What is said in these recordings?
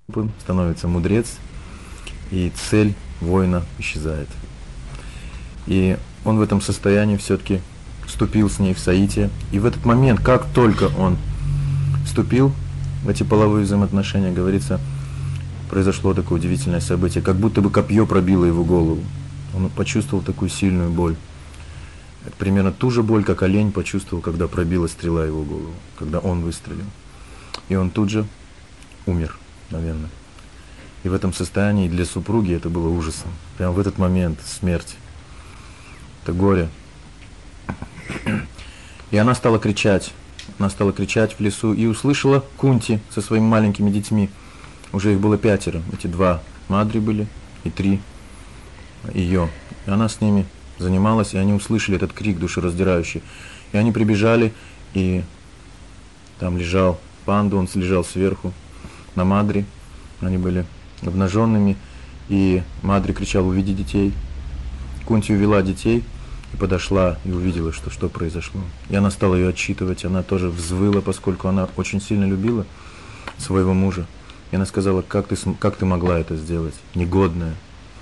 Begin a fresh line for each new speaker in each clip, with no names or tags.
становится мудрец, и цель воина исчезает. И он в этом состоянии все-таки вступил с ней в соитие. И в этот момент, как только он вступил в эти половые взаимоотношения, говорится, произошло такое удивительное событие, как будто бы копье пробило его голову. Он почувствовал такую сильную боль. Примерно ту же боль, как олень почувствовал, когда пробила стрела его голову, когда он выстрелил. И он тут же умер, наверное. И в этом состоянии для супруги это было ужасом. Прямо в этот момент смерть. Это горе. И она стала кричать. Она стала кричать в лесу и услышала Кунти со своими маленькими детьми. Уже их было 5. Эти 2 Мадри были и 3 ее. И она с ними занималась, и они услышали этот крик душераздирающий. И они прибежали, и там лежал Панду, он лежал сверху на Мадри. Они были обнаженными, и Мадри кричал: «Уведи детей». Кунти увела детей и подошла и увидела, что произошло. И она стала ее отчитывать, она тоже взвыла, поскольку она очень сильно любила своего мужа. И она сказала: как ты могла это сделать, негодная?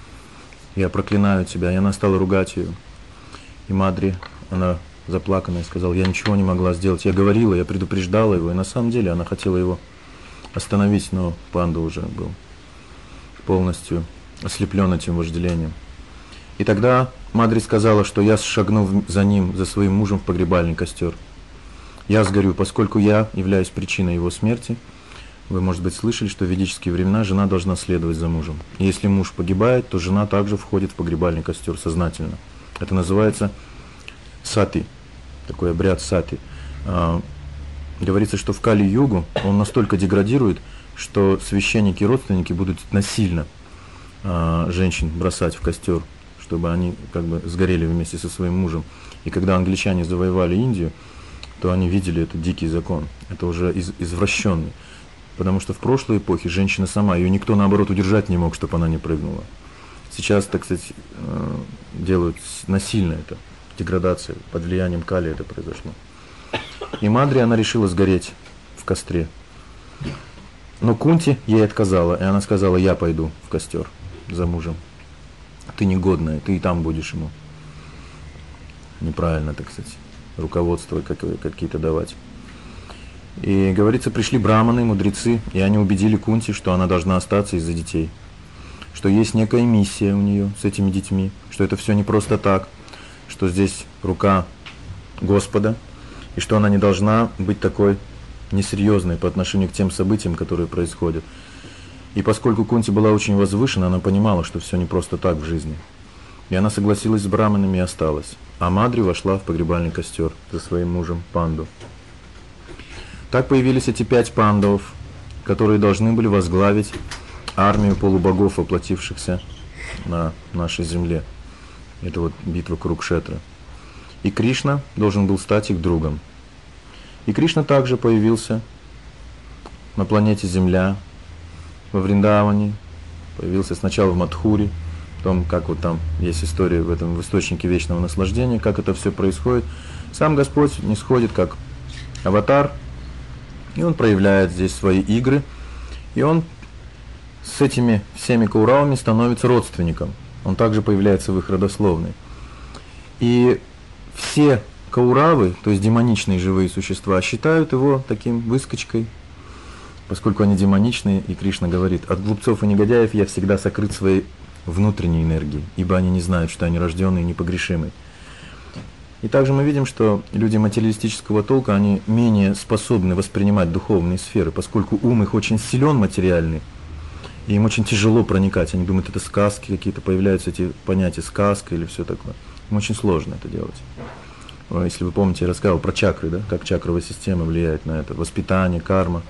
Я проклинаю тебя. И она стала ругать ее. И Мадри, она заплаканная, сказала: я ничего не могла сделать. Я говорила, я предупреждала его. И на самом деле она хотела его остановить, но Панда уже был полностью ослеплен этим вожделением. И тогда Мадри сказала, что я шагну за ним, за своим мужем в погребальный костер. Я сгорю, поскольку я являюсь причиной его смерти. Вы, может быть, слышали, что в ведические времена жена должна следовать за мужем. И если муж погибает, то жена также входит в погребальный костер сознательно. Это называется сати, такой обряд сати. Говорится, что в Кали-югу он настолько деградирует, что священники и родственники будут насильно женщин бросать в костер, чтобы они как бы сгорели вместе со своим мужем. И когда англичане завоевали Индию, то они видели этот дикий закон. Это уже извращенный. Потому что в прошлой эпохе женщина сама, ее никто наоборот удержать не мог, чтобы она не прыгнула. Сейчас, так сказать, делают насильно это, деградация, под влиянием Кали это произошло. И Мадри, она решила сгореть в костре. Но Кунти ей отказала, и она сказала: я пойду в костер за мужем. Ты негодная, ты и там будешь ему. Неправильно, так сказать, руководство какие-то давать. И, говорится, пришли браманы, мудрецы, и они убедили Кунти, что она должна остаться из-за детей. Что есть некая миссия у нее с этими детьми, что это все не просто так, что здесь рука Господа, и что она не должна быть такой несерьезной по отношению к тем событиям, которые происходят. И поскольку Кунти была очень возвышена, она понимала, что все не просто так в жизни. И она согласилась с браманами и осталась. А Мадри вошла в погребальный костер за своим мужем Панду. Так появились эти 5 пандавов, которые должны были возглавить армию полубогов, воплотившихся на нашей земле. Это вот битва Курукшетра. И Кришна должен был стать их другом. И Кришна также появился на планете Земля, во Вриндаване, появился сначала в Мадхуре, том, как вот там есть история в этом в источнике вечного наслаждения, как это все происходит. Сам Господь не сходит как аватар, и он проявляет здесь свои игры, и он с этими всеми кауравами становится родственником. Он также появляется в их родословной. И все кауравы, то есть демоничные живые существа, считают его таким выскочкой, поскольку они демоничные, и Кришна говорит: от глупцов и негодяев я всегда сокрыт своей внутренней энергией, ибо они не знают, что они рожденные и непогрешимые. И также мы видим, что люди материалистического толка, они менее способны воспринимать духовные сферы, поскольку ум их очень силен материальный, и им очень тяжело проникать. Они думают, это сказки какие-то, появляются эти понятия сказка или все такое. Им очень сложно это делать. Если вы помните, я рассказывал про чакры, да, как чакровая система влияет на это, воспитание, карма.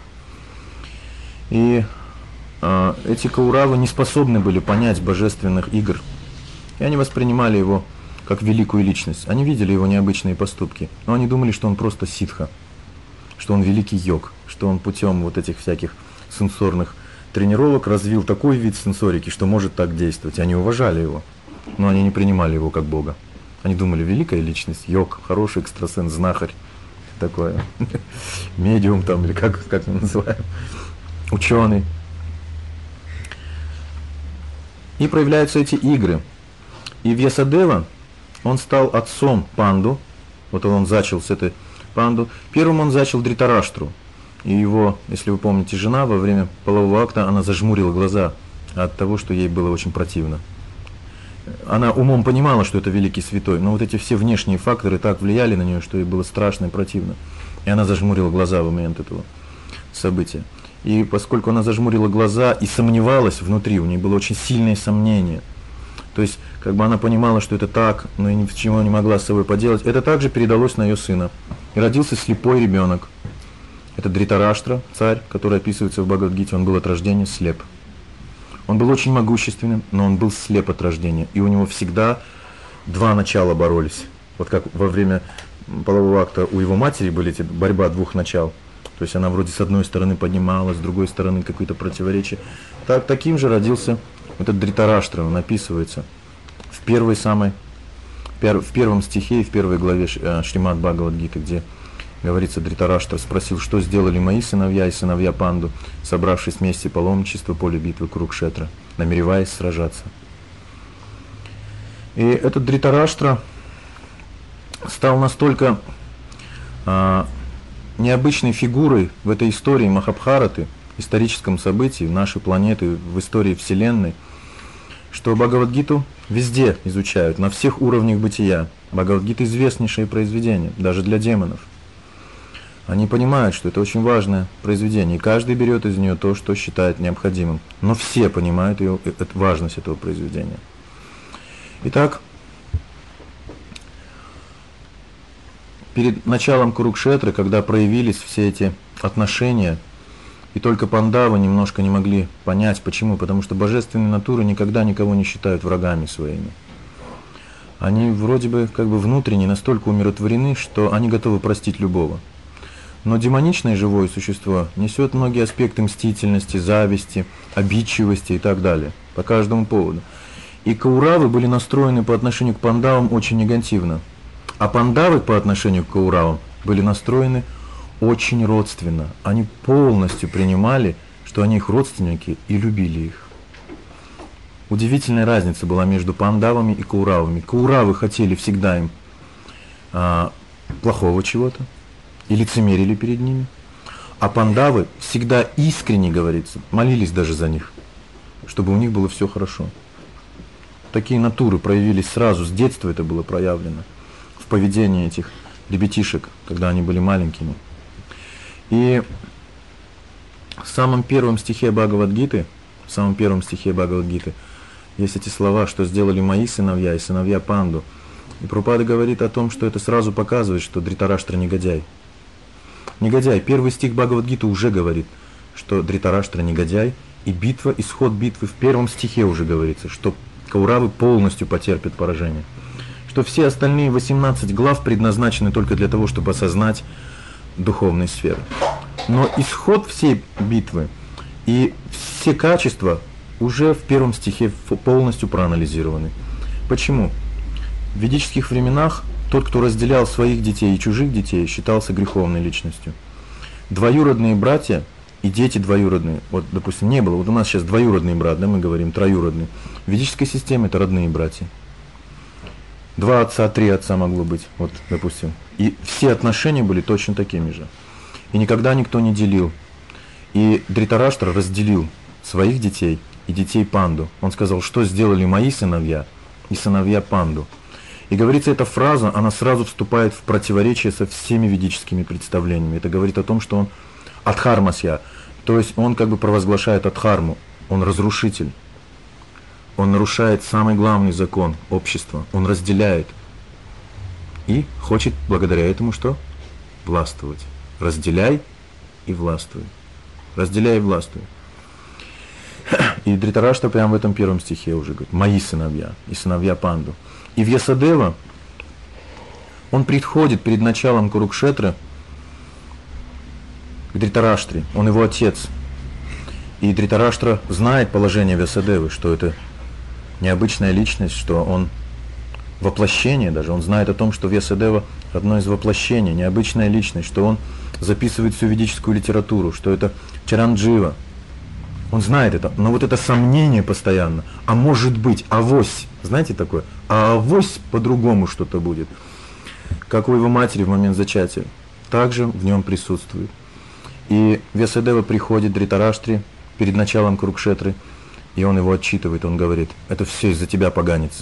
И эти кауравы не способны были понять божественных игр, и они воспринимали его как великую личность. Они видели его необычные поступки, но они думали, что он просто ситха, что он великий йог, что он путем вот этих всяких сенсорных тренировок развил такой вид сенсорики, что может так действовать. Они уважали его, но они не принимали его как Бога. Они думали: великая личность, йог, хороший экстрасенс, знахарь, такое, медиум там, или как мы называем, ученый. И проявляются эти игры. И Вьясадева, он стал отцом Панду, вот он зачал с этой Панду. Первым он зачал Дритараштру. И его, если вы помните, жена во время полового акта, она зажмурила глаза от того, что ей было очень противно. Она умом понимала, что это великий святой, но вот эти все внешние факторы так влияли на нее, что ей было страшно и противно. И она зажмурила глаза в момент этого события. И поскольку она зажмурила глаза и сомневалась внутри, у нее было очень сильное сомнение. То есть, как бы она понимала, что это так, но и ничего не могла с собой поделать. Это также передалось на ее сына. И родился слепой ребенок. Это Дритараштра, царь, который описывается в Бхагавад-гите, он был от рождения слеп. Он был очень могущественным, но он был слеп от рождения. И у него всегда два начала боролись. Вот как во время полового акта у его матери были эти борьба двух начал. То есть она вроде с одной стороны поднималась, с другой стороны какое-то противоречие. Таким же родился этот Дритараштра, он описывается в первом стихе и в первой главе Шримад Бхагавад-гиты, где говорится, Дритараштра спросил, что сделали мои сыновья и сыновья Панду, собравшись вместе паломничество поле битвы Курукшетра, намереваясь сражаться. И этот Дритараштра стал настолько необычной фигурой в этой истории Махабхараты, историческом событии нашей планеты, в истории Вселенной, что Бхагавад-гиту везде изучают, на всех уровнях бытия. Бхагавад-гита известнейшее произведение, даже для демонов. Они понимают, что это очень важное произведение, и каждый берет из нее то, что считает необходимым. Но все понимают важность этого произведения. Итак, перед началом Курукшетры, когда проявились все эти отношения, и только Пандавы немножко не могли понять, почему. Потому что божественные натуры никогда никого не считают врагами своими. Они вроде бы как бы внутренне настолько умиротворены, что они готовы простить любого. Но демоничное живое существо несет многие аспекты мстительности, зависти, обидчивости и так далее, по каждому поводу. И Кауравы были настроены по отношению к Пандавам очень негативно. А Пандавы по отношению к Кауравам были настроены очень родственно. Они полностью принимали, что они их родственники, и любили их. Удивительная разница была между Пандавами и Кауравами. Кауравы хотели всегда им плохого чего-то и лицемерили перед ними. А Пандавы всегда искренне, говорится, молились даже за них, чтобы у них было все хорошо. Такие натуры проявились сразу, с детства это было проявлено в поведении этих ребятишек, когда они были маленькими. И в самом первом стихе Бхагавад-гиты, есть эти слова, что сделали мои сыновья и сыновья Панду. И Прабхупада говорит о том, что это сразу показывает, что Дритараштра негодяй. Негодяй. Первый стих Бхагавад-гиты уже говорит, что Дритараштра негодяй, и исход битвы в первом стихе уже говорится, что Кауравы полностью потерпят поражение. Что все остальные 18 глав предназначены только для того, чтобы осознать духовные сферы. Но исход всей битвы и все качества уже в первом стихе полностью проанализированы. Почему? В ведических временах тот, кто разделял своих детей и чужих детей, считался греховной личностью. Двоюродные братья и дети двоюродные, вот, допустим, не было, вот у нас сейчас двоюродный брат, да, мы говорим троюродный. В ведической системе это родные братья. 2 отца, 3 отца могло быть, вот, допустим. И все отношения были точно такими же. И никогда никто не делил. И Дритараштра разделил своих детей и детей Панду. Он сказал, что сделали мои сыновья и сыновья Панду. И говорится, эта фраза, она сразу вступает в противоречие со всеми ведическими представлениями. Это говорит о том, что он адхармасья, то есть он как бы провозглашает адхарму, он разрушитель. Он нарушает самый главный закон общества, он разделяет. И хочет благодаря этому что? Властвовать. Разделяй и властвуй. Разделяй и властвуй. И Дритараштра прямо в этом первом стихе уже говорит, мои сыновья и сыновья Панду. И Вьясадева, он приходит перед началом Курукшетры к Дритараштре, он его отец. И Дритараштра знает положение Вьясадевы, что это необычная личность, что он воплощение даже, он знает о том, что Вьясадева одно из воплощений, необычная личность, что он записывает всю ведическую литературу, что это Чаранджива, Он знает это, но вот это сомнение постоянно, а может быть, авось, знаете такое, а авось по-другому что-то будет. Как у его матери в момент зачатия, также в нем присутствует. И Вьясадева приходит Дритараштри перед началом Курукшетры, и он его отчитывает, он говорит: это все из-за тебя, поганец.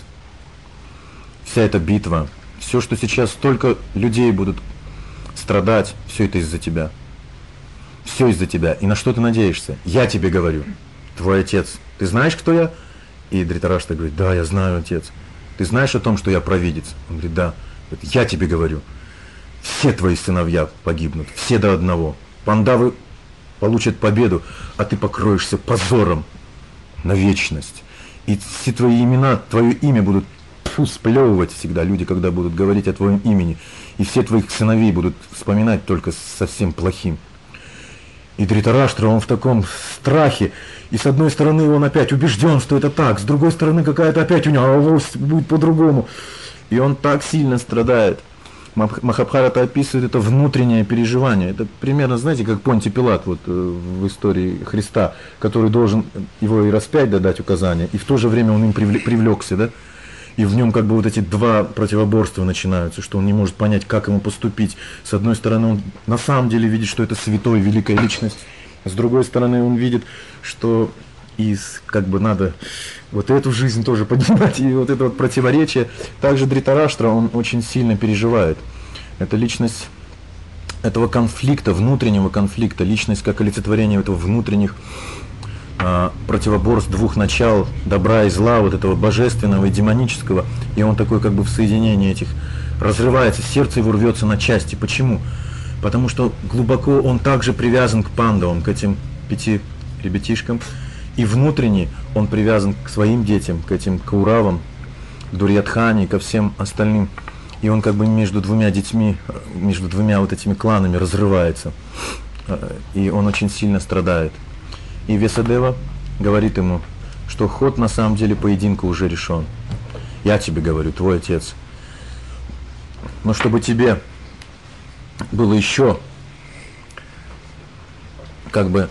Вся эта битва, все, что сейчас столько людей будут страдать, все это из-за тебя. Все из-за тебя. И на что ты надеешься? Я тебе говорю, твой отец. Ты знаешь, кто я? И Дритараштра говорит: да, я знаю, отец. Ты знаешь о том, что я провидец? Он говорит: да. Я тебе говорю, все твои сыновья погибнут, все до одного. Пандавы получат победу, а ты покроешься позором на вечность. И все твои имена, твое имя будут сплевывать всегда люди, когда будут говорить о твоем имени. И все твоих сыновей будут вспоминать только совсем плохим. И Дритараштра, он в таком страхе. И с одной стороны он опять убежден, что это так, с другой стороны какая-то опять у него авось будет по-другому. И он так сильно страдает. Махабхарата описывает это внутреннее переживание. Это примерно, знаете, как Понтий Пилат вот, в истории Христа, который должен его и распять, дать указания, и в то же время он им привлекся, да? И в нем как бы вот эти два противоборства начинаются, что он не может понять, как ему поступить. С одной стороны, он на самом деле видит, что это святой, великая личность. С другой стороны, он видит, что как бы надо вот эту жизнь тоже поднимать, и вот это вот противоречие. Также Дритараштра, он очень сильно переживает. Это личность этого конфликта, внутреннего конфликта, личность как олицетворение этого внутренних противоборств двух начал, добра и зла, вот этого божественного и демонического, и он такой как бы в соединении этих разрывается, сердце его рвется на части. Почему? Потому что глубоко он также привязан к пандавам, к этим 5 ребятишкам, и внутренне он привязан к своим детям, к этим Кауравам, к Дурьядхане, ко всем остальным, и он как бы между двумя детьми, между двумя вот этими кланами разрывается, и он очень сильно страдает. И Вьясадева говорит ему, что ход на самом деле поединка уже решен. Я тебе говорю, твой отец. Но чтобы тебе было еще как бы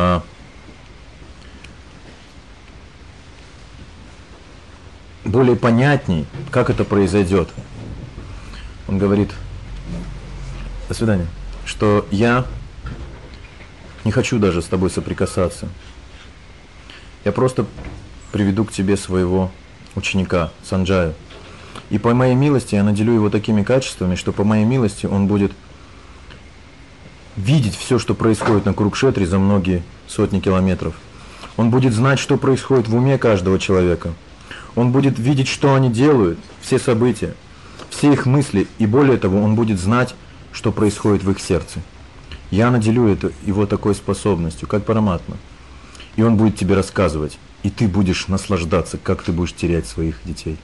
более понятней, как это произойдет. Он говорит: до свидания, что я не хочу даже с тобой соприкасаться. Я просто приведу к тебе своего ученика, Санджаю. И по моей милости я наделю его такими качествами, что по моей милости он будет видеть все, что происходит на Курукшетре за многие сотни километров. Он будет знать, что происходит в уме каждого человека. Он будет видеть, что они делают, все события, все их мысли, и более того, он будет знать, что происходит в их сердце. Я наделю его такой способностью, как Параматма. И он будет тебе рассказывать, и ты будешь наслаждаться, как ты будешь терять своих детей.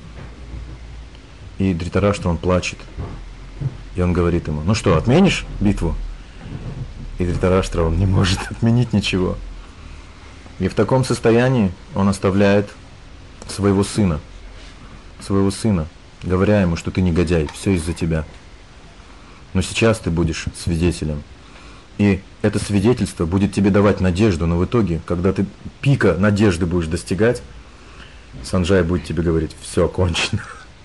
И Дритараштра, он плачет. И он говорит ему: ну что, отменишь битву? И Дритараштра, он не может отменить ничего. И в таком состоянии он оставляет своего сына, говоря ему, что ты негодяй, все из-за тебя. Но сейчас ты будешь свидетелем. И это свидетельство будет тебе давать надежду, но в итоге, когда ты пика надежды будешь достигать, Санджай будет тебе говорить: все, кончено.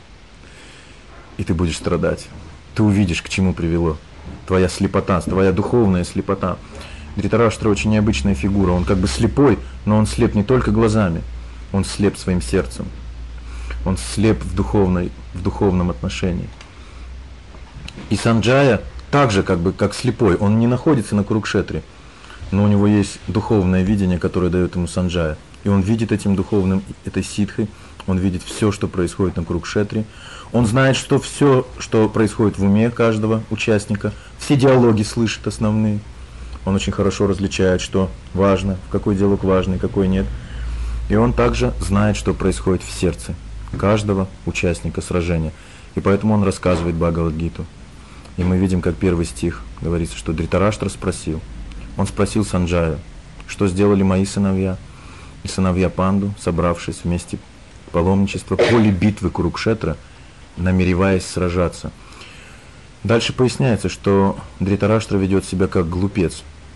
И ты будешь страдать. Ты увидишь, к чему привело. Твоя слепота, твоя духовная слепота. Дритараштра очень необычная фигура. Он как бы слепой, но он слеп не только глазами. Он слеп своим сердцем. Он слеп в духовном отношении. И Санджая также как слепой. Он не находится на Курукшетре, но у него есть духовное видение, которое дает ему Санджая. И он видит этим духовным, этой ситхой, он видит все, что происходит на Курукшетре. Он знает, что все, что происходит в уме каждого участника, все диалоги слышит основные. Он очень хорошо различает, что важно, в какой диалог важный, какой нет. И он также знает, что происходит в сердце каждого участника сражения. И поэтому он рассказывает Бхагавад-гиту. И мы видим, как первый стих говорится, что Дритараштра спросил. Он спросил Санджая, что сделали мои сыновья и сыновья Панду, собравшись вместе в паломничество, поле битвы Курукшетра, намереваясь сражаться. Дальше поясняется, что Дритараштра ведет себя как глупец.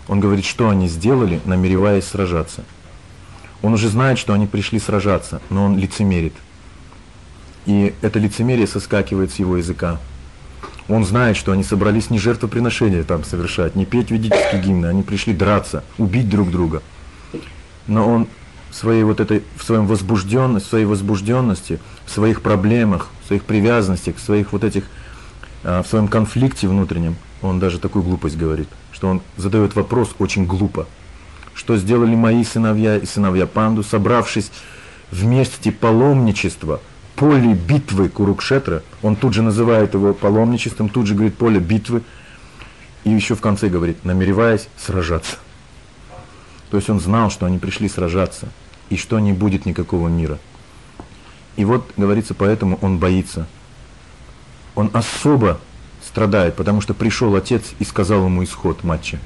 Он говорит, что они сделали, намереваясь сражаться. Он уже знает, что они пришли сражаться, но он лицемерит. И это лицемерие соскакивает с его языка. Он знает, что они собрались не жертвоприношения там совершать, не петь ведические гимны, они пришли драться, убить друг друга. Но он в своей возбужденности, в своих проблемах, в своих привязанностях, в своем конфликте внутреннем, он даже такую глупость говорит, что он задает вопрос очень глупо. Что сделали мои сыновья и сыновья Панду, собравшись вместе паломничества, поле битвы Курукшетра, он тут же называет его паломничеством, тут же говорит поле битвы, и еще в конце говорит, намереваясь сражаться. То есть он знал, что они пришли сражаться, и что не будет никакого мира. И вот, говорится, поэтому он боится. Он особо страдает, потому что пришел отец и сказал ему исход матча.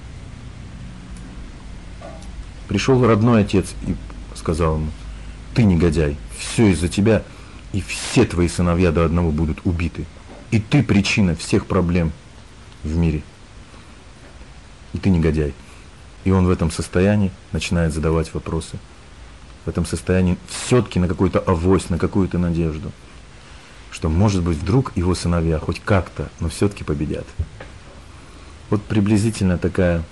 Пришел родной отец и сказал ему, ты негодяй, все из-за тебя, и все твои сыновья до одного будут убиты. И ты причина всех проблем в мире. И ты негодяй. И он в этом состоянии начинает задавать вопросы. В этом состоянии все-таки на какой-то авось, на какую-то надежду. Что, может быть, вдруг его сыновья хоть как-то, но все-таки победят. Вот приблизительно такая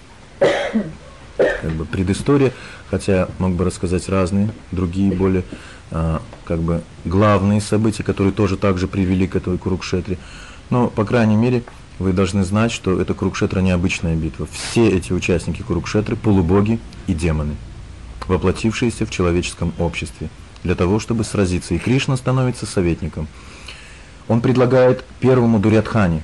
предыстория, хотя мог бы рассказать разные, другие более главные события, которые тоже также привели к этой Курукшетре. Но, по крайней мере, вы должны знать, что эта Курукшетра необычная битва. Все эти участники Курукшетры – полубоги и демоны, воплотившиеся в человеческом обществе, для того, чтобы сразиться. И Кришна становится советником. Он предлагает первому Дурьодхане.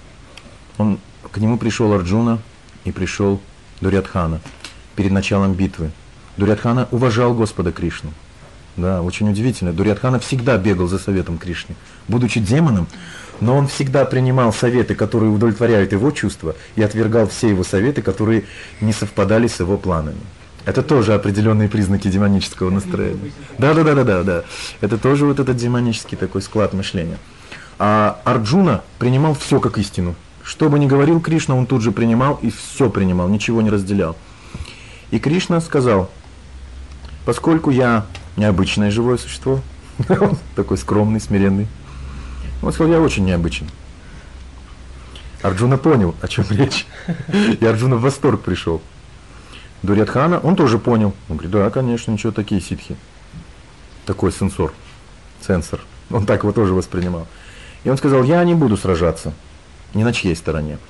К нему пришел Арджуна и пришел Дурьодхана перед началом битвы. Дурьодхана уважал Господа Кришну. Да, очень удивительно. Дурьодхана всегда бегал за советом Кришны. Будучи демоном, но он всегда принимал советы, которые удовлетворяют его чувства, и отвергал все его советы, которые не совпадали с его планами. Это тоже определенные признаки демонического настроения. Да. Это тоже вот этот демонический такой склад мышления. А Арджуна принимал все как истину. Что бы ни говорил Кришна, он тут же принимал и все принимал, ничего не разделял. И Кришна сказал, поскольку я необычное живое существо, такой скромный, смиренный, он сказал, я очень необычен. Арджуна понял, о чем речь. И Арджуна в восторг пришел. Дурьодхана, он тоже понял. Он говорит, да, конечно, ничего, такие ситхи. Такой цензор. Он так его тоже воспринимал. И он сказал, я не буду сражаться ни на чьей стороне.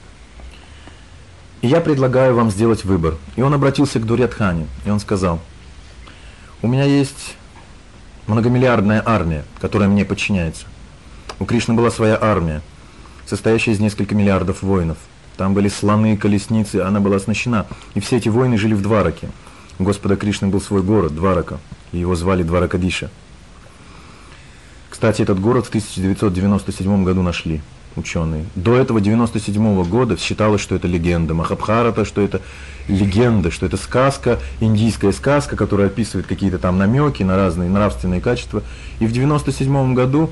И я предлагаю вам сделать выбор. И он обратился к Дурьодхане, и он сказал, у меня есть многомиллиардная армия, которая мне подчиняется. У Кришны была своя армия, состоящая из нескольких миллиардов воинов. Там были слоны, колесницы, она была оснащена. И все эти воины жили в Двараке. У Господа Кришны был свой город, Дварака, и его звали Дваракадиша. Кстати, этот город в 1997 году нашли ученые. До этого 1997 года считалось, что это легенда Махабхарата, что это легенда, что это сказка, индийская сказка, которая описывает какие-то там намеки на разные нравственные качества. И в 1997 году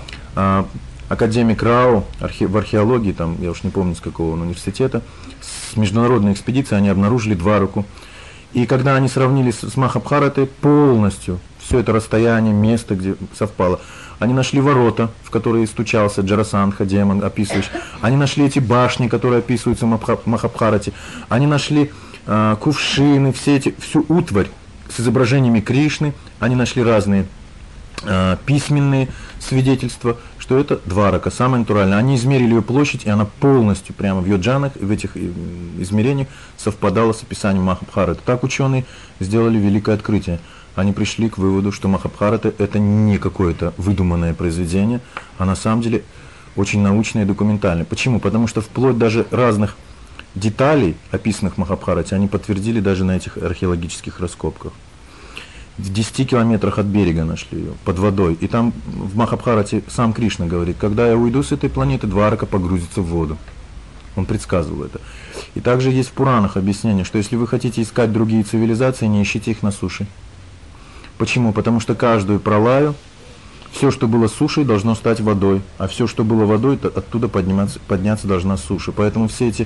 академик Рау в археологии, там, я уж не помню с какого он университета, с международной экспедицией они обнаружили Двараку. И когда они сравнили с Махабхаратой полностью, все это расстояние, место, где совпало, они нашли ворота, в которые стучался Джарасандха, демон, описывающий. Они нашли эти башни, которые описываются в Махабхарате. Они нашли кувшины, всю утварь с изображениями Кришны. Они нашли разные письменные свидетельства, что это Дварака, самое натуральное. Они измерили ее площадь, и она полностью прямо в йоджанах, в этих измерениях совпадала с описанием Махабхараты. Так ученые сделали великое открытие. Они пришли к выводу, что Махабхарата это не какое-то выдуманное произведение, а на самом деле очень научное и документальное. Почему? Потому что вплоть даже разных деталей, описанных в Махабхарате, они подтвердили даже на этих археологических раскопках. В 10 километрах от берега нашли ее, под водой. И там в Махабхарате сам Кришна говорит, когда я уйду с этой планеты, Дварака погрузится в воду. Он предсказывал это. И также есть в Пуранах объяснение, что если вы хотите искать другие цивилизации, не ищите их на суше. Почему? Потому что каждую пролаю, все, что было сушей, должно стать водой, а все, что было водой, оттуда подняться должна суша. Поэтому все эти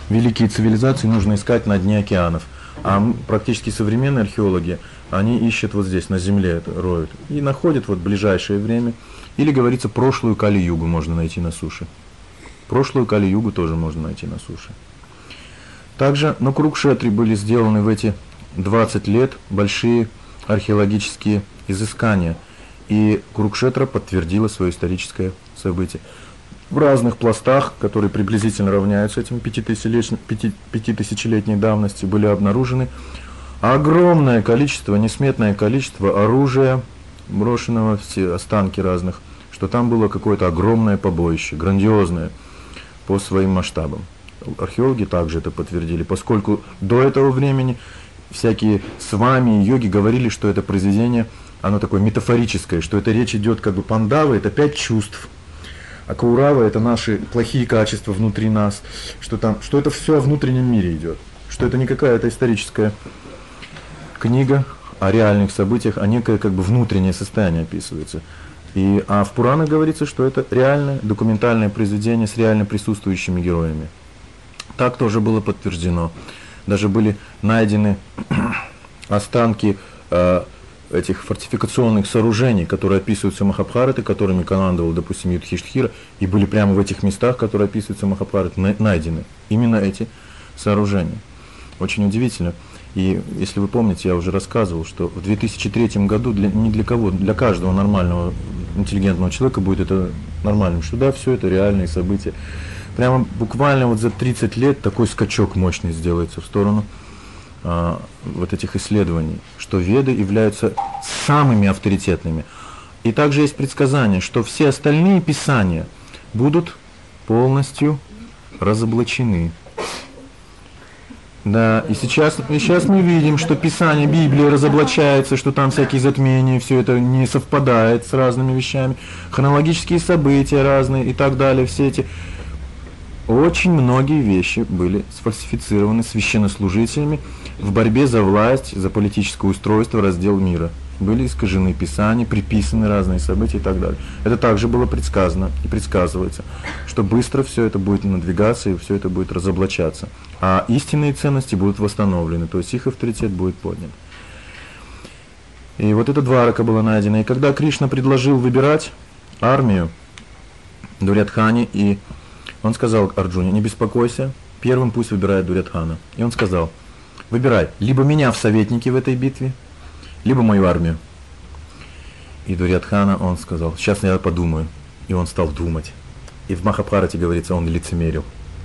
великие цивилизации нужно искать на дне океанов. А практически современные археологи, они ищут вот здесь, на земле, это роют. И находят вот в ближайшее время. Или, говорится, прошлую Кали-югу можно найти на суше. Прошлую Кали-югу тоже можно найти на суше. Также на Курукшетре были сделаны в эти 20 лет большие археологические изыскания. И Курукшетра подтвердила свое историческое событие. В разных пластах, которые приблизительно равняются этим пятитысячелетней давности, были обнаружены огромное количество, несметное количество оружия, брошенного, все останки разных, что там было какое-то огромное побоище, грандиозное по своим масштабам. Археологи также это подтвердили, поскольку до этого времени всякие свами и йоги говорили, что это произведение, оно такое метафорическое, что это речь идет как бы пандавы, это 5 чувств. А Каурава это наши плохие качества внутри нас, что это все о внутреннем мире идет, что это не какая-то историческая книга о реальных событиях, а некое как бы внутреннее состояние описывается. А в Пуранах говорится, что это реальное документальное произведение с реально присутствующими героями. Так тоже было подтверждено. Даже были найдены останки этих фортификационных сооружений, которые описываются в Махабхарате, которыми командовал, допустим, Юдхиштхира, и были прямо в этих местах, которые описываются в Махабхарате, найдены именно эти сооружения. Очень удивительно. И если вы помните, я уже рассказывал, что в 2003 году не для кого, для каждого нормального, интеллигентного человека будет это нормальным, что да, все это реальные события. Прямо буквально вот за 30 лет такой скачок мощный сделается в сторону вот этих исследований, что Веды являются самыми авторитетными. И также есть предсказание, что все остальные писания будут полностью разоблачены. Да, и сейчас мы видим, что Писание Библии разоблачается, что там всякие затмения, все это не совпадает с разными вещами, хронологические события разные и так далее, все эти. Очень многие вещи были сфальсифицированы священнослужителями в борьбе за власть, за политическое устройство, раздел мира. Были искажены Писания, приписаны разные события и так далее. Это также было предсказано и предсказывается, что быстро все это будет надвигаться и все это будет разоблачаться. А истинные ценности будут восстановлены, то есть их авторитет будет поднят. И вот эта дварака была найдена. И когда Кришна предложил выбирать армию Дурьодхане, и он сказал Арджуне: не беспокойся, первым пусть выбирает Дурьодхана. И он сказал: выбирай либо меня в советники в этой битве, либо мою армию. И Дурьодхана, он сказал: сейчас я подумаю. И он стал думать. И в Махабхарате говорится, он лицемерил.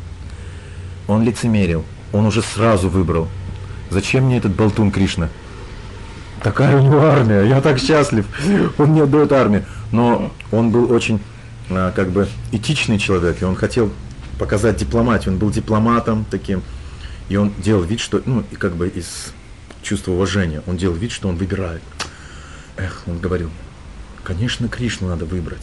Он лицемерил. Он уже сразу выбрал. Зачем мне этот болтун Кришна? Такая у него армия, я так счастлив. Он мне отдает армию. Но он был очень как бы этичный человек, и он хотел показать дипломатию. Он был дипломатом таким. И он делал вид, что, и как бы из чувства уважения, он делал вид, что он выбирает. Он говорил: конечно, Кришну надо выбрать.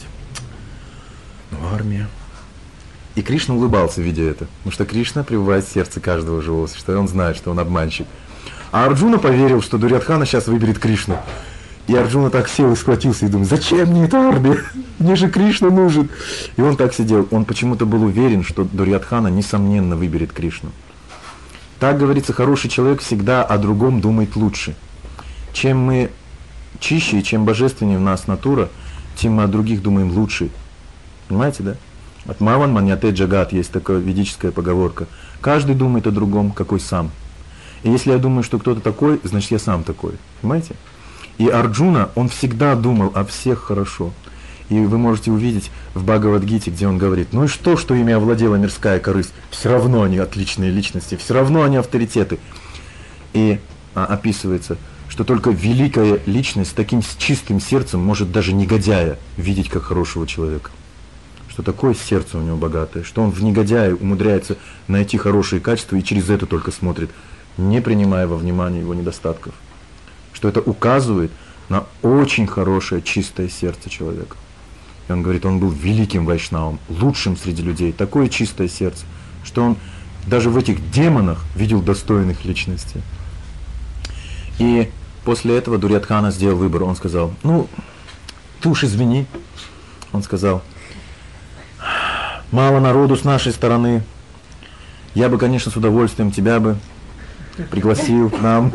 Но армия. И Кришна улыбался, видя это. Потому что Кришна пребывает в сердце каждого живого существа, и он знает, что он обманщик. А Арджуна поверил, что Дурьодхана сейчас выберет Кришну. И Арджуна так сел и схватился и думает: зачем мне эта армия? Мне же Кришна нужен. И он так сидел. Он почему-то был уверен, что Дурьодхана несомненно выберет Кришну. Так говорится, хороший человек всегда о другом думает лучше. Чем мы чище и чем божественнее в нас натура, тем мы о других думаем лучше. Понимаете, да? От Маван Маньяте Джагат есть такая ведическая поговорка. Каждый думает о другом, какой сам. И если я думаю, что кто-то такой, значит я сам такой. Понимаете? И Арджуна, он всегда думал о всех хорошо. И вы можете увидеть в Бхагавад-гите, где он говорит: ну и что ими овладела мирская корысть? Все равно они отличные личности, все равно они авторитеты. И описывается, что только великая личность с таким чистым сердцем может даже негодяя видеть как хорошего человека. Что такое сердце у него богатое, что он в негодяе умудряется найти хорошие качества и через это только смотрит, не принимая во внимание его недостатков. Что это указывает на очень хорошее, чистое сердце человека. И он говорит, он был великим вайшнавом, лучшим среди людей, такое чистое сердце, что он даже в этих демонах видел достойных личностей. И после этого Дурьодхана сделал выбор. Он сказал: ты уж извини. Он сказал: мало народу с нашей стороны. Я бы, конечно, с удовольствием тебя бы пригласил к нам.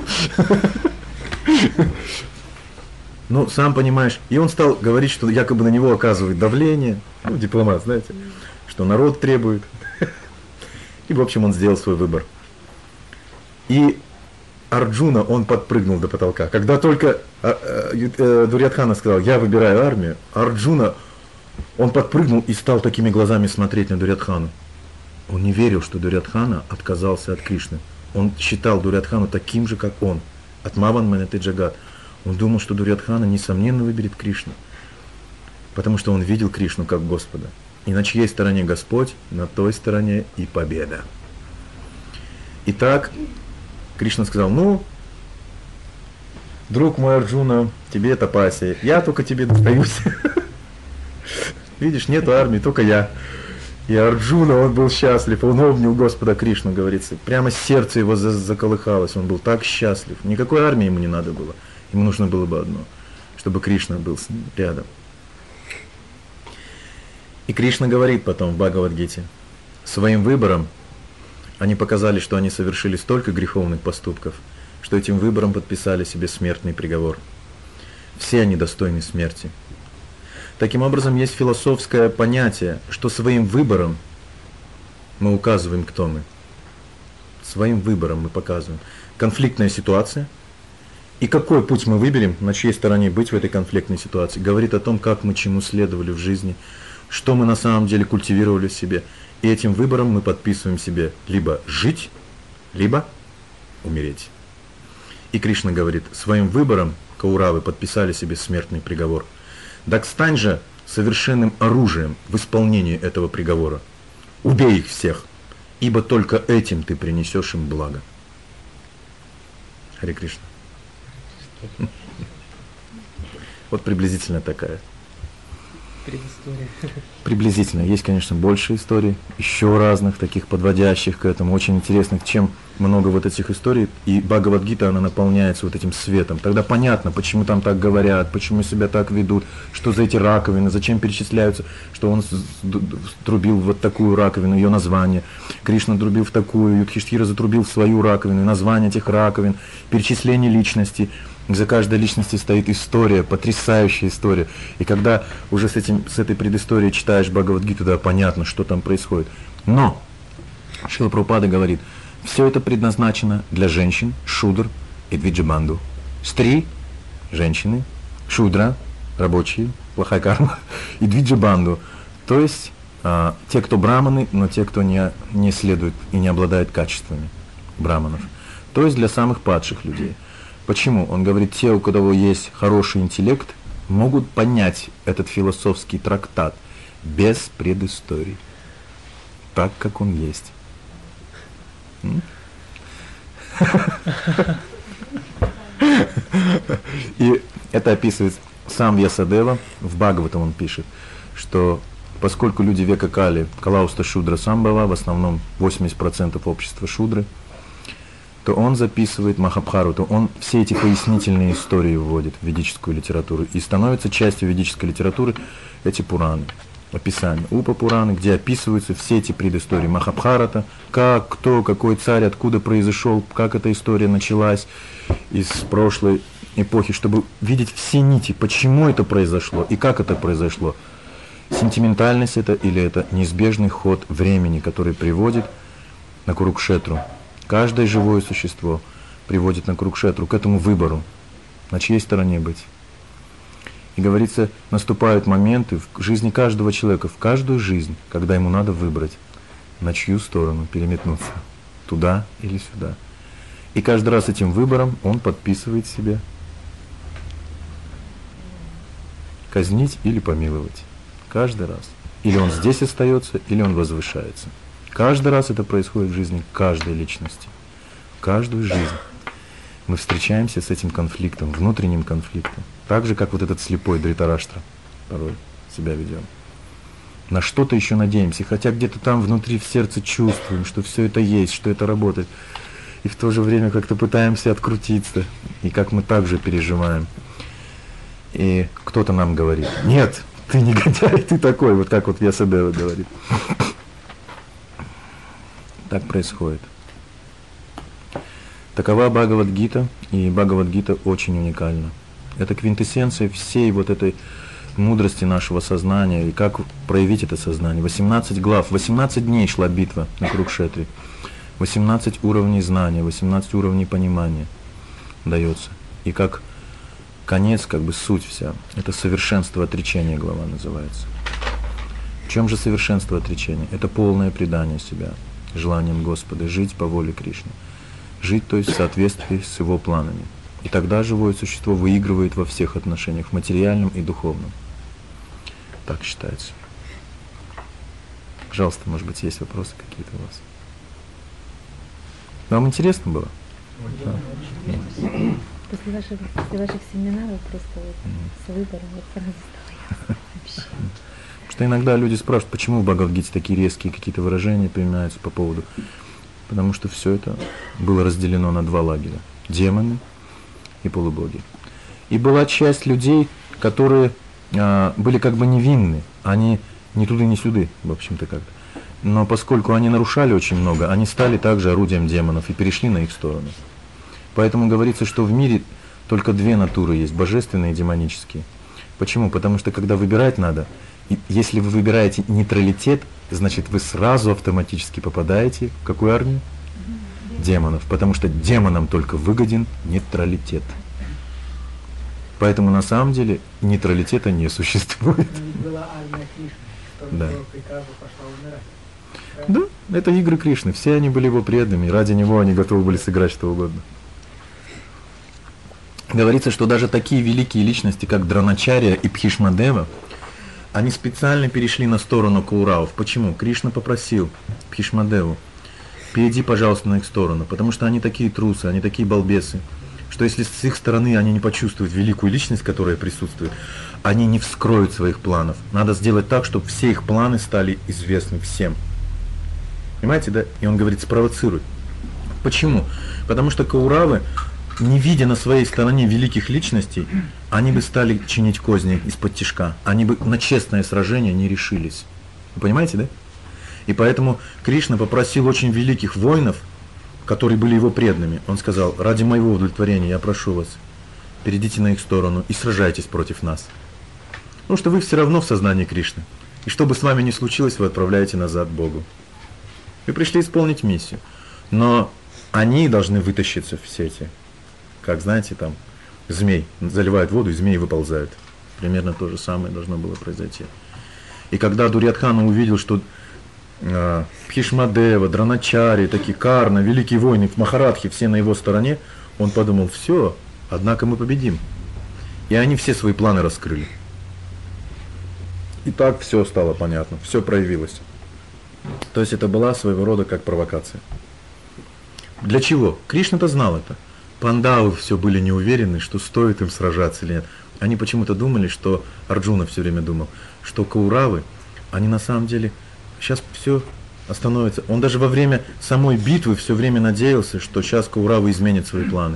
Ну, сам понимаешь, и он стал говорить, что якобы на него оказывает давление, ну, дипломат, знаете, что народ требует. И, в общем, он сделал свой выбор. И Арджуна, он подпрыгнул до потолка. Когда только Дурьодхана сказал, я выбираю армию, Арджуна, он подпрыгнул и стал такими глазами смотреть на Дурьодхану. Он не верил, что Дурьодхана отказался от Кришны. Он считал Дурьодхану таким же, как он. Атмаван Манати Джагат. Он думал, что Дурьодхана, несомненно, выберет Кришну. Потому что он видел Кришну как Господа. И на чьей стороне Господь, на той стороне и победа. Итак, Кришна сказал, ну, друг мой Арджуна, тебе тапасия, я только тебе достаюсь. Видишь, нету армии, только я. И Арджуна, он был счастлив, он обнял Господа Кришну, говорится. Прямо сердце его заколыхалось, он был так счастлив. Никакой армии ему не надо было. Ему нужно было бы одно, чтобы Кришна был с ним рядом. И Кришна говорит потом в Бхагавад-гите, своим выбором они показали, что они совершили столько греховных поступков, что этим выбором подписали себе смертный приговор. Все они достойны смерти. Таким образом, есть философское понятие, что своим выбором мы указываем, кто мы. Своим выбором мы показываем. Конфликтная ситуация. И какой путь мы выберем, на чьей стороне быть в этой конфликтной ситуации, говорит о том, как мы чему следовали в жизни, что мы на самом деле культивировали в себе. И этим выбором мы подписываем себе либо жить, либо умереть. И Кришна говорит, своим выбором Кауравы подписали себе смертный приговор. Так стань же совершенным оружием в исполнении этого приговора. Убей их всех, ибо только этим ты принесешь им благо. Харе Кришна. Вот приблизительно такая.
Предыстория.
Приблизительно. Есть, конечно, больше историй, еще разных, таких подводящих к этому, очень интересных, чем много вот этих историй. И Бхагавад-гита, она наполняется вот этим светом. Тогда понятно, почему там так говорят, почему себя так ведут, что за эти раковины, зачем перечисляются, что он трубил вот такую раковину, ее название, Кришна трубил в такую, Юдхиштхира затрубил в свою раковину, название этих раковин, перечисление личностей. За каждой личностью стоит история, потрясающая история. И когда уже с этой предысторией читаешь Бхагавад-гиту, да, понятно, что там происходит. Но Шрила Прабхупада говорит, все это предназначено для женщин, шудр и двиджабанду. Стри, женщины, шудра, рабочие, плохая карма, и двиджабанду. То есть те, кто браманы, но те, кто не следует и не обладает качествами браманов. То есть для самых падших людей. Почему? Он говорит, те, у кого есть хороший интеллект, могут понять этот философский трактат без предыстории, так, как он есть. И это описывает сам Вьясадева, в Бхагаватам он пишет, что поскольку люди века Кали, Калауста Шудра Самбава, в основном 80% общества шудры, то он записывает Махабхарату, он все эти пояснительные истории вводит в ведическую литературу, и становится частью ведической литературы эти Пураны, описания, Упа-Пураны, где описываются все эти предыстории Махабхарата, как, кто, какой царь, откуда произошел, как эта история началась из прошлой эпохи, чтобы видеть все нити, почему это произошло и как это произошло. Сентиментальность это или это неизбежный ход времени, который приводит на Курукшетру. Каждое живое существо приводит на Курукшетру, к этому выбору, на чьей стороне быть. И говорится, наступают моменты в жизни каждого человека, в каждую жизнь, когда ему надо выбрать, на чью сторону переметнуться, туда или сюда. И каждый раз этим выбором он подписывает себе казнить или помиловать. Каждый раз. Или он здесь остается, или он возвышается. Каждый раз это происходит в жизни каждой личности. Каждую жизнь мы встречаемся с этим конфликтом, внутренним конфликтом. Так же, как вот этот слепой Дритараштра порой себя ведем. На что-то еще надеемся, хотя где-то там внутри в сердце чувствуем, что все это есть, что это работает. И в то же время как-то пытаемся открутиться. И как мы также переживаем. И кто-то нам говорит, нет, ты негодяй, ты такой, вот как вот Вьясадева говорит. Так происходит. Такова Бхагавад-гита, и Бхагавад-гита очень уникальна. Это квинтэссенция всей вот этой мудрости нашего сознания, и как проявить это сознание. 18 глав, 18 дней шла битва на Курукшетре, 18 уровней знания, 18 уровней понимания дается. И как конец, как бы суть вся, это совершенство отречения глава называется. В чем же совершенство отречения? Это полное предание себя желанием Господа, жить по воле Кришны. Жить, то есть в соответствии с его планами. И тогда живое существо выигрывает во всех отношениях, в материальном и духовном. Так считается. Пожалуйста, может быть, есть вопросы какие-то у вас? Вам интересно было? Да.
После ваших семинаров просто вот с выбором вот сразу стало ясно.
Потому что иногда люди спрашивают, почему в Бхагавад-гите такие резкие какие-то выражения применяются по поводу. Потому что все это было разделено на два лагеря. Демоны и полубоги. И была часть людей, которые были как бы невинны. Они ни туды, ни сюды, в общем-то как-то. Но поскольку они нарушали очень много, они стали также орудием демонов и перешли на их сторону. Поэтому говорится, что в мире только две натуры есть, божественные и демонические. Почему? Потому что когда выбирать надо, и если вы выбираете нейтралитет, значит вы сразу автоматически попадаете в какую армию? Демонов. Потому что демонам только выгоден нейтралитет. Поэтому на самом деле нейтралитета не существует.
Была армия Кришны,
Да.
которая приказу пошла умирать.
Да, это игры Кришны. Все они были его преданными. Ради него они готовы были сыграть что угодно. Говорится, что даже такие великие личности, как Дроначарья и Бхишмадева, они специально перешли на сторону Кауравов. Почему? Кришна попросил Бхишмадеву: перейди, пожалуйста, на их сторону, потому что они такие трусы, они такие балбесы, что если с их стороны они не почувствуют великую личность, которая присутствует, они не вскроют своих планов. Надо сделать так, чтобы все их планы стали известны всем. Понимаете, да? И он говорит, спровоцируй. Почему? Потому что Кауравы, не видя на своей стороне великих личностей, они бы стали чинить козни из-под тишка. Они бы на честное сражение не решились. Вы понимаете, да? И поэтому Кришна попросил очень великих воинов, которые были его преданными. Он сказал: ради моего удовлетворения я прошу вас, перейдите на их сторону и сражайтесь против нас. Потому что вы все равно в сознании Кришны. И что бы с вами ни случилось, вы отправляете назад Богу. Вы пришли исполнить миссию. Но они должны вытащиться все эти, как знаете, там, змей. Заливают воду, и змеи выползают. Примерно то же самое должно было произойти. И когда Дурьодхана увидел, что Бхишмадева, Дроначарья, такие Карна, великие воины, Махарадхи, все на его стороне, он подумал: все, однако мы победим. И они все свои планы раскрыли. И так все стало понятно, все проявилось. То есть это была своего рода как провокация. Для чего? Кришна-то знал это. Пандавы все были не уверены, что стоит им сражаться или нет. Они почему-то думали, что Арджуна все время думал, что Кауравы, они на самом деле сейчас все остановится. Он даже во время самой битвы все время надеялся, что сейчас Кауравы изменят свои планы.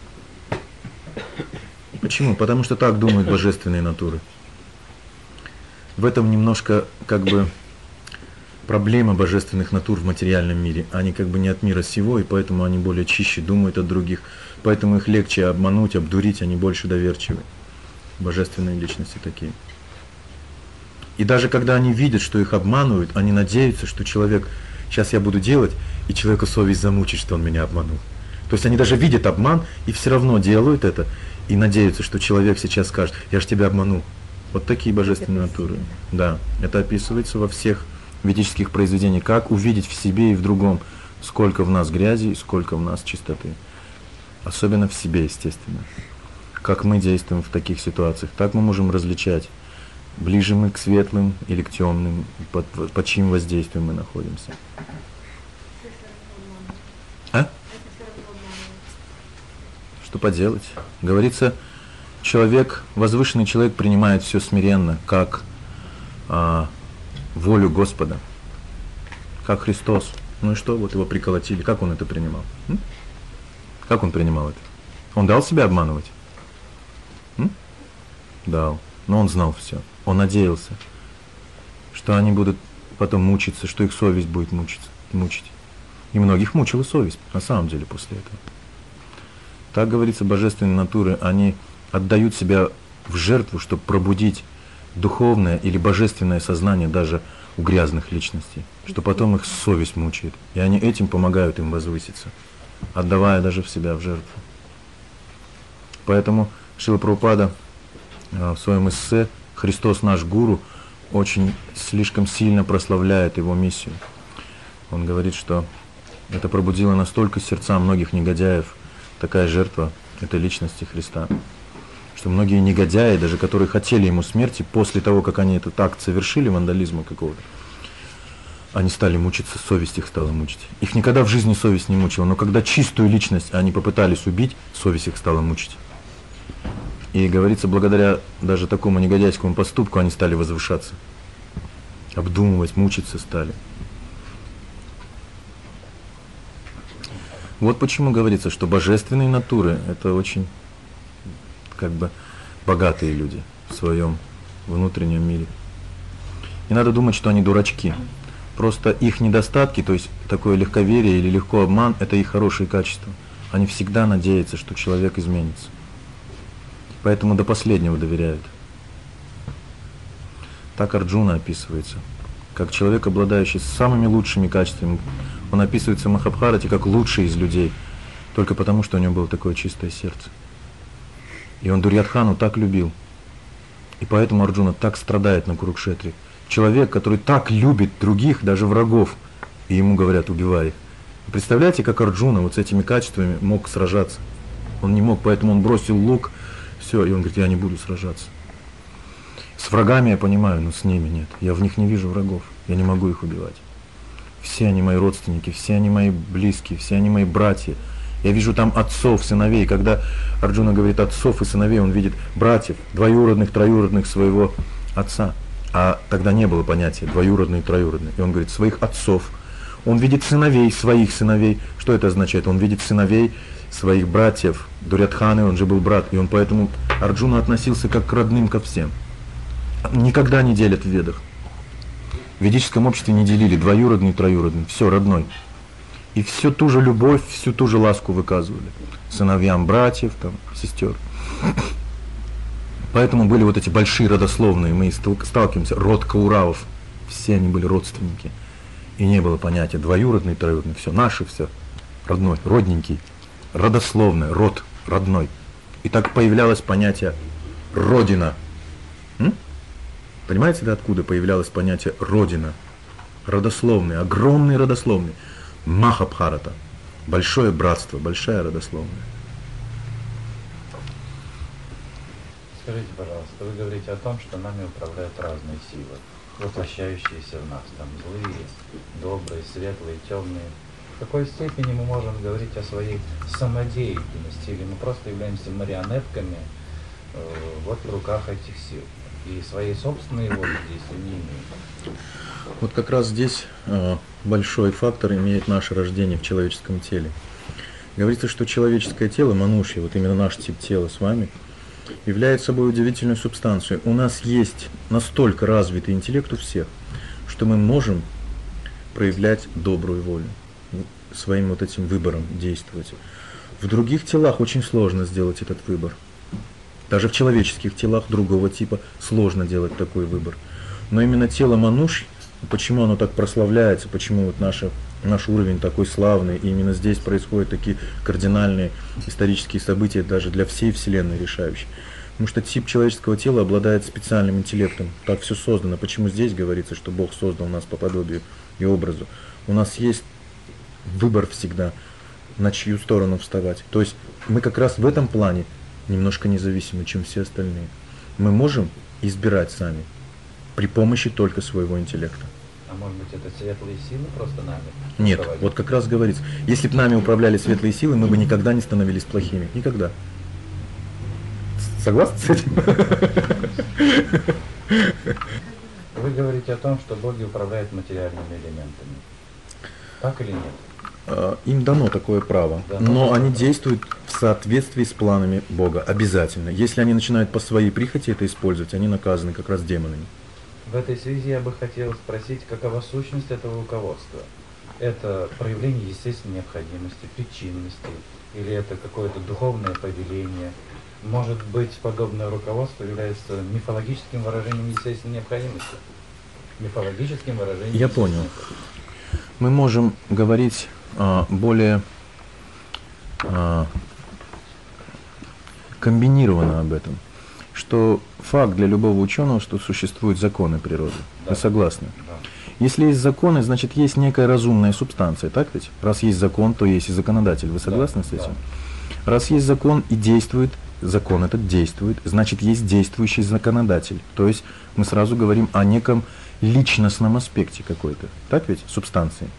Почему? Потому что так думают божественные натуры. В этом немножко как бы проблема божественных натур в материальном мире. Они как бы не от мира сего, и поэтому они более чище думают от других. Поэтому их легче обмануть, обдурить, они больше доверчивы. Божественные личности такие. И даже когда они видят, что их обманывают, они надеются, что человек, сейчас я буду делать, и человека совесть замучит, что он меня обманул. То есть они даже видят обман, и все равно делают это, и надеются, что человек сейчас скажет: я же тебя обманул. Вот такие божественные натуры. Да, это описывается во всех ведических произведениях. Как увидеть в себе и в другом, сколько в нас грязи и сколько в нас чистоты. Особенно в себе, естественно. Как мы действуем в таких ситуациях, так мы можем различать, ближе мы к светлым или к темным, под чьим воздействием мы находимся. А? Что поделать? Говорится, человек, возвышенный человек принимает все смиренно, как волю Господа, как Христос. Ну и что, вот его приколотили, как он это принимал? Как он принимал это? Он дал себя обманывать? Дал, но он знал все. Он надеялся, что они будут потом мучиться, что их совесть будет мучить. И многих мучила совесть, на самом деле, после этого. Так говорится, божественные натуры, они отдают себя в жертву, чтобы пробудить духовное или божественное сознание даже у грязных личностей, что потом их совесть мучает. И они этим помогают им возвыситься, отдавая даже в себя в жертву. Поэтому Шрила Прабхупада в своем эссе «Христос наш гуру» очень слишком сильно прославляет его миссию. Он говорит, что это пробудило настолько сердца многих негодяев, такая жертва этой личности Христа, что многие негодяи, даже которые хотели ему смерти, после того, как они этот акт совершили, вандализма какого-то, они стали мучиться, совесть их стала мучить. Их никогда в жизни совесть не мучила, но когда чистую личность они попытались убить, совесть их стала мучить. И говорится, благодаря даже такому негодяйскому поступку они стали возвышаться, обдумывать, мучиться стали. Вот почему говорится, что божественные натуры – это очень богатые люди в своем внутреннем мире. Не надо думать, что они дурачки. Просто их недостатки, то есть такое легковерие или легко обман – это их хорошие качества. Они всегда надеются, что человек изменится. Поэтому до последнего доверяют. Так Арджуна описывается, как человек, обладающий самыми лучшими качествами. Он описывается в Махабхарате как лучший из людей, только потому, что у него было такое чистое сердце. И он Дурьядхану так любил. И поэтому Арджуна так страдает на Курукшетре. Человек, который так любит других, даже врагов, и ему говорят, убивай их. Представляете, как Арджуна вот с этими качествами мог сражаться? Он не мог, поэтому он бросил лук, все, и он говорит, я не буду сражаться. С врагами я понимаю, но с ними нет. Я в них не вижу врагов, я не могу их убивать. Все они мои родственники, все они мои близкие, все они мои братья. Я вижу там отцов, сыновей. Когда Арджуна говорит отцов и сыновей, он видит братьев, двоюродных, троюродных своего отца. А тогда не было понятия двоюродный и троюродный. И он говорит своих отцов. Он видит сыновей, своих сыновей. Что это означает? Он видит сыновей своих братьев. Дурьядханы, он же был брат. И он поэтому Арджуна относился как к родным ко всем. Никогда не делят в ведах. В ведическом обществе не делили двоюродный и троюродный. Все, родной. И всю ту же любовь, всю ту же ласку выказывали. Сыновьям братьев, там, сестер. Поэтому были вот эти большие родословные. Мы сталкиваемся. Род Кауравов. Все они были родственники. И не было понятия двоюродный, троюродный. Все, наши, все. Родной, родненький. Родословное, род, родной. И так появлялось понятие родина. Понимаете, да, откуда появлялось понятие родина? Родословный, огромный родословный. Махабхарата. Большое братство, большая родословная.
Скажите, пожалуйста, вы говорите о том, что нами управляют разные силы, воплощающиеся в нас, там злые, добрые, светлые, темные. В какой степени мы можем говорить о своей самодеятельности, или мы просто являемся марионетками вот в руках этих сил? И своей собственной воли здесь не имеем.
Вот как раз здесь большой фактор имеет наше рождение в человеческом теле. Говорится, что человеческое тело, манушья, вот именно наш тип тела с вами, является собой удивительную субстанцию. У нас есть настолько развитый интеллект у всех, что мы можем проявлять добрую волю, своим вот этим выбором действовать. В других телах очень сложно сделать этот выбор. Даже в человеческих телах другого типа сложно делать такой выбор. Но именно тело мануш, почему оно так прославляется, почему вот наш уровень такой славный, и именно здесь происходят такие кардинальные исторические события даже для всей Вселенной решающие. Потому что тип человеческого тела обладает специальным интеллектом. Так все создано. Почему здесь говорится, что Бог создал нас по подобию и образу? У нас есть выбор всегда, на чью сторону вставать. То есть мы как раз в этом плане немножко независимы, чем все остальные. Мы можем избирать сами при помощи только своего интеллекта.
А может быть, это светлые силы просто нами?
Нет, вот как раз говорится, если бы нами управляли светлые силы, мы бы никогда не становились плохими. Никогда. Согласны с этим?
Вы говорите о том, что боги управляют материальными элементами. Так или нет?
Им дано такое право, но они действуют в соответствии с планами Бога, обязательно. Если они начинают по своей прихоти это использовать, они наказаны как раз демонами.
В этой связи я бы хотел спросить, какова сущность этого руководства? это проявление естественной необходимости, причинности, или это какое-то духовное повеление. Может быть, подобное руководство является мифологическим выражением естественной необходимости. Мифологическим выражением.
Я понял. Мы можем говорить более комбинированно об этом, что факт для любого ученого, что существуют законы природы.
Да.
Вы согласны?
Да.
Если есть законы, значит есть некая разумная субстанция, так ведь? Раз есть закон, то есть и законодатель. Вы согласны с этим?
Да.
Раз есть закон и действует, закон этот действует, значит есть действующий законодатель. То есть мы сразу говорим о неком личностном аспекте какой-то, так ведь? Субстанции.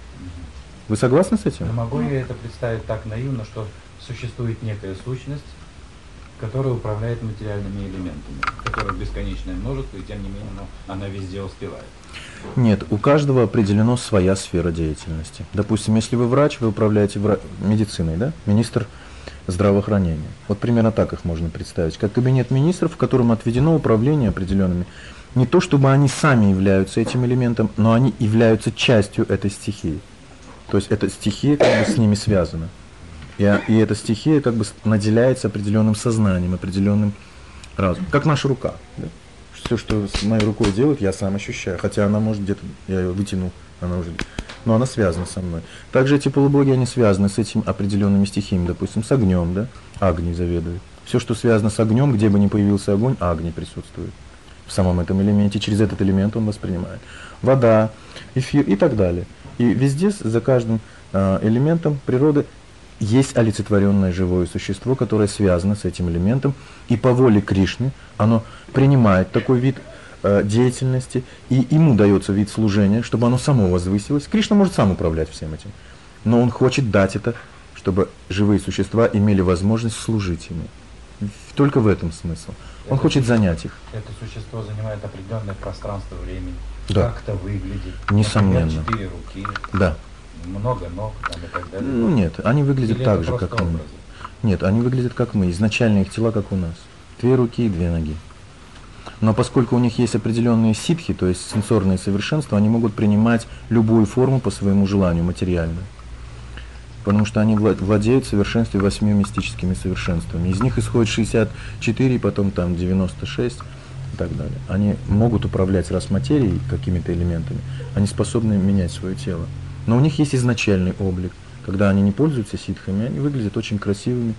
Вы согласны с этим?
Но могу я это представить так наивно, что существует некая сущность, которая управляет материальными элементами, которых бесконечное множество, и тем не менее она везде успевает.
Нет, у каждого определено своя сфера деятельности. Допустим, если вы врач, вы управляете медициной, да? Министр здравоохранения. Вот примерно так их можно представить. Как кабинет министров, в котором отведено управление определенными. Не то, чтобы они сами являются этим элементом, но они являются частью этой стихии. То есть эта стихия как бы с ними связана. И эта стихия как бы наделяется определенным сознанием, определенным разумом. Как наша рука. Да? Все, что с моей рукой делает, я сам ощущаю. Хотя она может где-то, я ее вытянул, она уже... Но она связана со мной. Также эти полубоги, они связаны с этими определенными стихиями. Допустим, с огнем, да? Агни заведует. Все, что связано с огнем, где бы ни появился огонь, Агни присутствует. В самом этом элементе, через этот элемент он воспринимает. Вода, эфир и так далее. И везде, за каждым элементом природы есть олицетворенное живое существо, которое связано с этим элементом, и по воле Кришны оно принимает такой вид деятельности, и ему дается вид служения, чтобы оно само возвысилось. Кришна может сам управлять всем этим, но он хочет дать это, чтобы живые существа имели возможность служить ему. Только в этом смысл. Он хочет занять их.
Это существо занимает определенное пространство времени.
Да.
Как это выглядит?
Несомненно.
Например, 4 руки.
Да.
Много ног там, и так далее.
Ну нет, они выглядят
Или
так
это
же,
просто
как мы.
образы?
Нет, они выглядят как мы. Изначально их тела, как у нас. 2 руки и 2 ноги. Но поскольку у них есть определенные ситхи, то есть сенсорные совершенства, они могут принимать любую форму по своему желанию, материальную. Потому что они владеют в совершенстве 8 мистическими совершенствами. Из них исходит 64, потом там 96 и так далее. Они могут управлять раз материей, какими-то элементами, они способны менять свое тело. Но у них есть изначальный облик. Когда они не пользуются ситхами, они выглядят очень красивыми.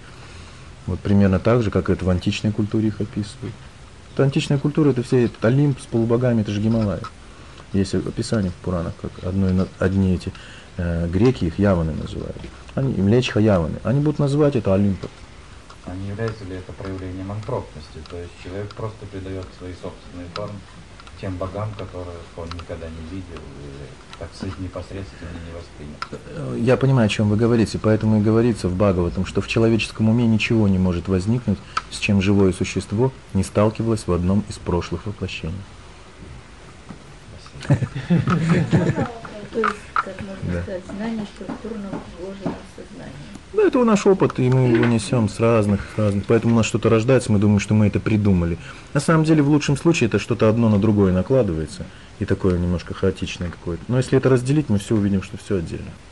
Вот примерно так же, как это в античной культуре их описывают. Это античная культура, это все этот Олимп с полубогами, это же Гималаи. Есть описание в Пуранах, как одни эти греки их яваны называют. Они млечха яваны. Они будут называть это Олимпом.
А не является ли это проявлением антропности? То есть человек просто придает свои собственные формы тем богам, которых он никогда не видел, и, так сказать, непосредственно не воспринял.
Я понимаю, о чем вы говорите, поэтому и говорится в Бхагаватам, что в человеческом уме ничего не может возникнуть, с чем живое существо не сталкивалось в одном из прошлых воплощений.
То есть, как можно сказать, знание структурно вложено в сознание.
Да, это наш опыт, и мы его несем с разных. Поэтому у нас что-то рождается, мы думаем, что мы это придумали. На самом деле, в лучшем случае, это что-то одно на другое накладывается, и такое немножко хаотичное какое-то. Но если это разделить, мы все увидим, что все отдельно.